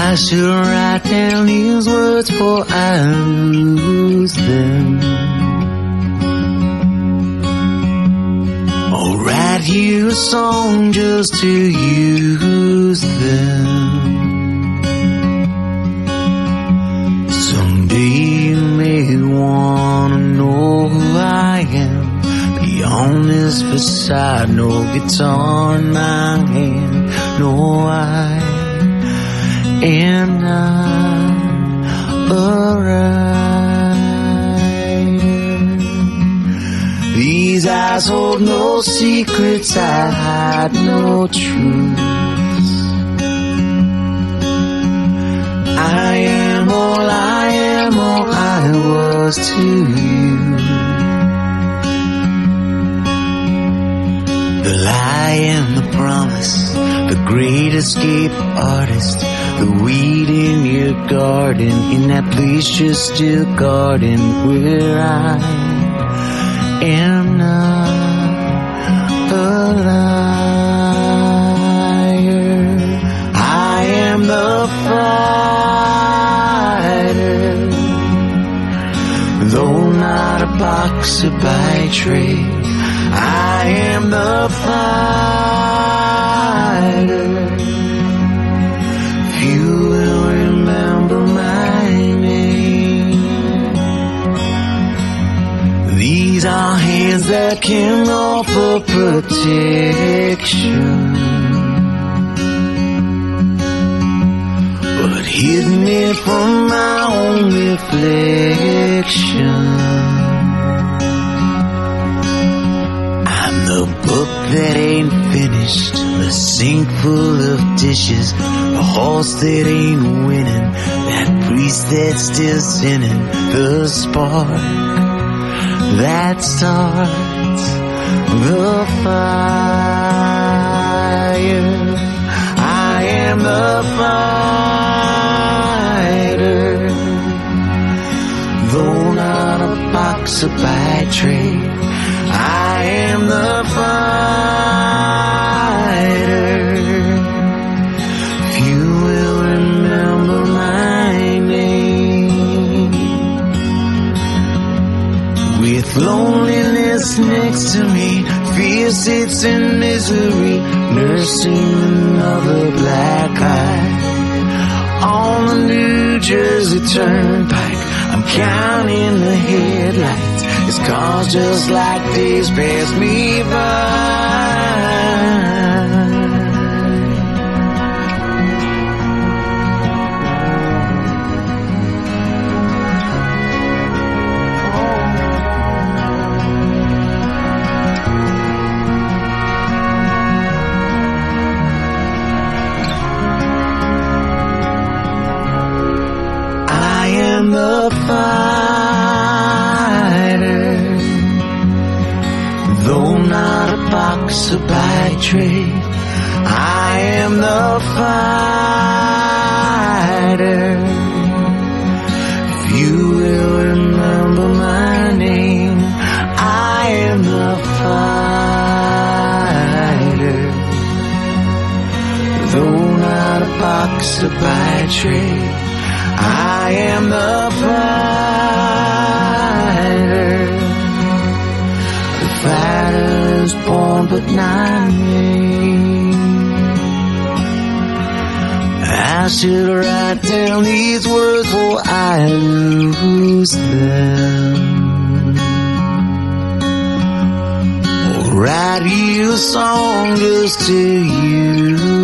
I should write down these words before I lose them. I'll write you a song just to use them. Someday you may wanna know who I am. Beyond this facade, no guitar in my hand. No, I am not a writer. These eyes hold no secrets, I hide no truths. I am all I was to you. The lie and the promise, the great escape artist, the weed in your garden, in that place you're still guarding, where I am not a liar. I am the fighter, though not a boxer by trade. I am the fighter. Few will remember my name. These are hands that can offer protection, but hidden it from my own reflection. The book that ain't finished, the sink full of dishes, the horse that ain't winning, that priest that's still sinning, the spark that starts the fire. I am the fighter, though not a boxer by trade. I am the fighter. Few will remember my name. With loneliness next to me, fear sits in misery, nursing another black eye. On the New Jersey Turnpike, I'm counting the headlights. It's cars just like days pass me by. I am the fighter, though not a boxer by trade. I am the fighter. Few will remember my name. I am the fighter, though not a boxer by trade. I am the fighter. Fighters born but not made. I should write down these words before I lose them, or write you a song just to use